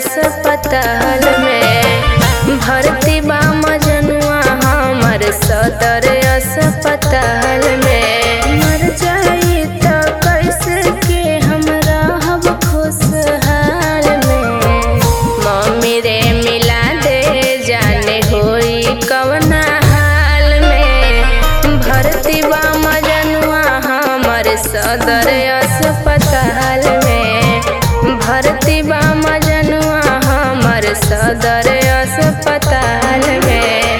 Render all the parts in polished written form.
अस्पताल में भर्ती बा मजनुआ हमर सदर अस्पताल में। मर जाई त कैसे के हम रहब खुशहाल में। मम्मी रे मिला दे जाने होई कवना हाल में। भर्ती बा मजनुआ हमर सदर अस्पताल में। भर्ती बा मजनुआ हमर सदर अस्पताल में।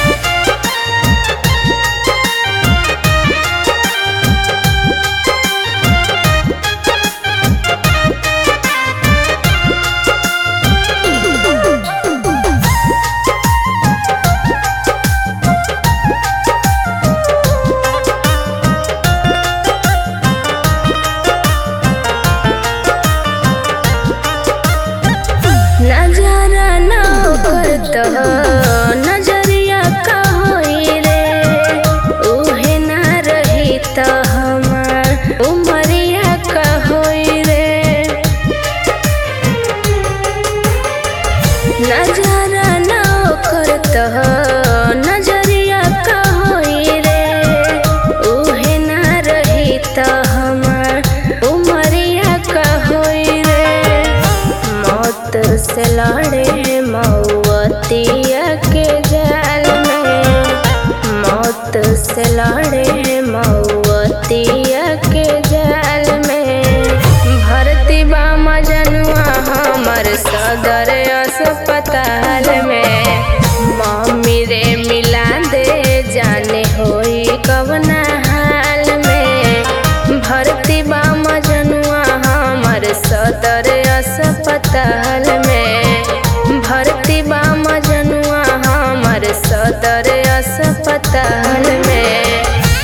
नजरा न करत नजरिया का होई रे। उहे ना रही त हमार उमरिया का होई रे। नजरा न करत नजरिया का होई रे। उहे ना रही त हमार उमरिया का होई रे। मौत से लड़े मऊतिया के जाल में। मौत से लड़े मऊतिया के जाल में। भर्ती बा मजनुआ हमर सदर अस्पताल में। मम्मी रे मिला दे जाने होई कवना हाल में। भर्ती बा मजनुआ हमर सदर अस्पताल में। भर्ती बा मजनुआ हमर सदर अस्पताल में।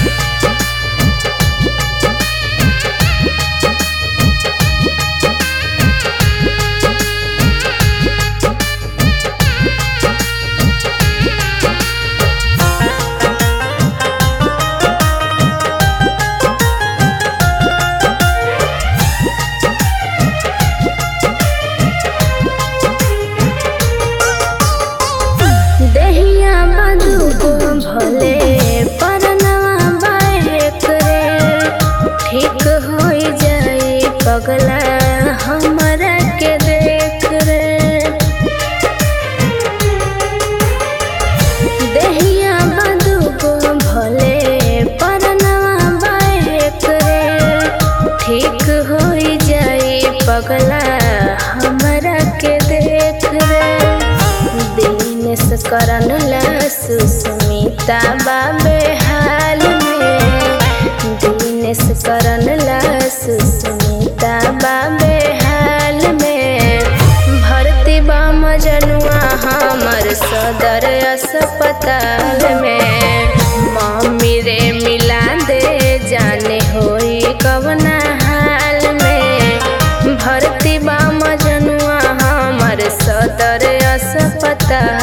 देहिया बदुगो भले परनवा बाएक रे। ठीक होई जाई पगला हमरा के देख रे। देहिया बदुगो भले परनवा बाएक रे। ठीक होई जाई पगला हमरा के देख रे। दिनेश करन ला सुस्मिता बाबे हाल में। दिनेश करन ला सुस्मिता बाबे हाल में। भर्ती बा मजनुआ हमर सदर अस्पताल में। मम्मी रे मिला दे जाने होई कवना हाल में। भर्ती बा मजनुआ हमर सदर अस्पताल